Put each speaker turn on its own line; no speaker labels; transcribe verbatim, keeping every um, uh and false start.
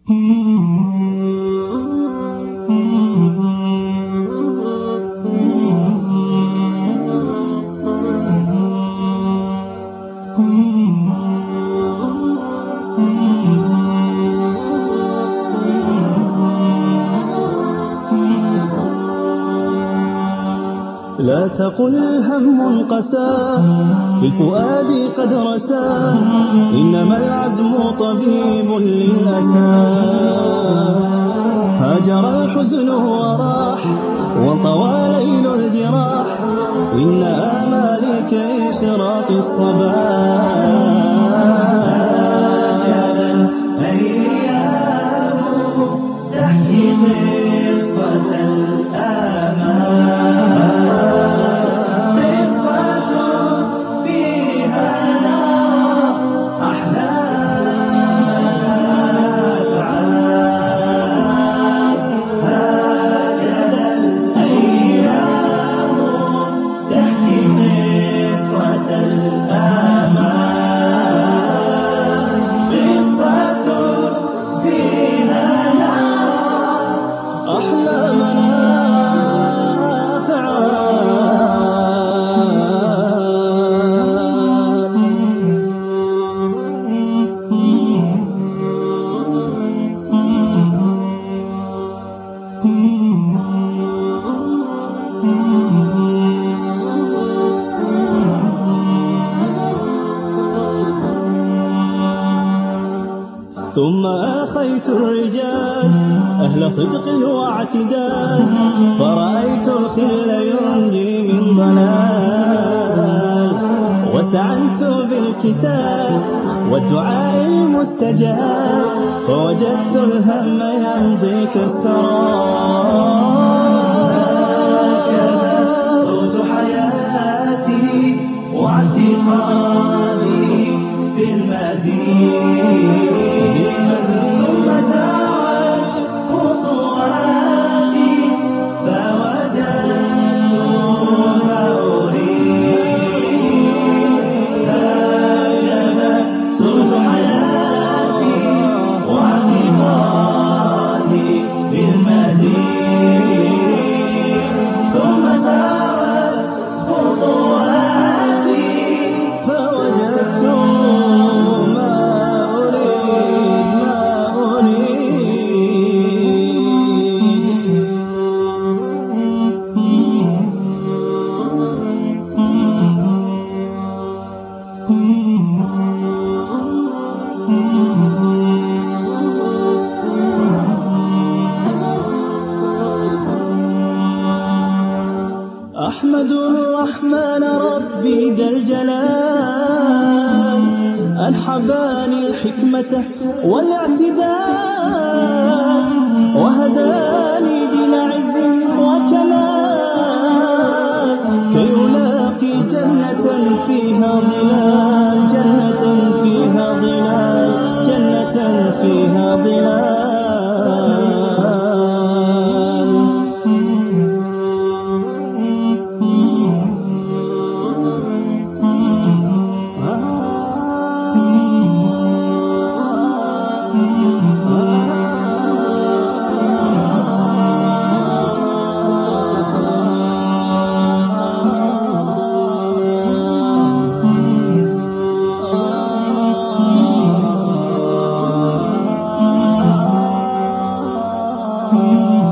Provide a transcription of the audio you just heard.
لا تقل هم قسى في الفؤاد قد رسى، إنما العزم طبيب للأسى. هاجر الحزن وراح وطوى ليل الجراح، إن آمالي كإشراق الصباح. الأيام تحكي قصة الآمال، ثم آخيت الرجال أهل صدق واعتدال، فرأيت الخل ينجي من ضلال. واستعنت بالكتاب والدعاء المستجاب، فوجدت الهم يمضي كالسراب. هكذا صوت حياتي واعتقادي بالمزيد، ثم سارت خطواتي فوجدت ما أريد. هكذا صرت حياتي واعتقادي بالمزيد، ثم سارت خطواتي فوجدت أحمد الرحمن ربي ذا الجلال، أن حباني الحكمة والاعتدال، وهداني بلا عز وكمال، كي ألاقي جنة فيها ظلال، جنة فيها ظلال، جنة فيها ظلال. Oh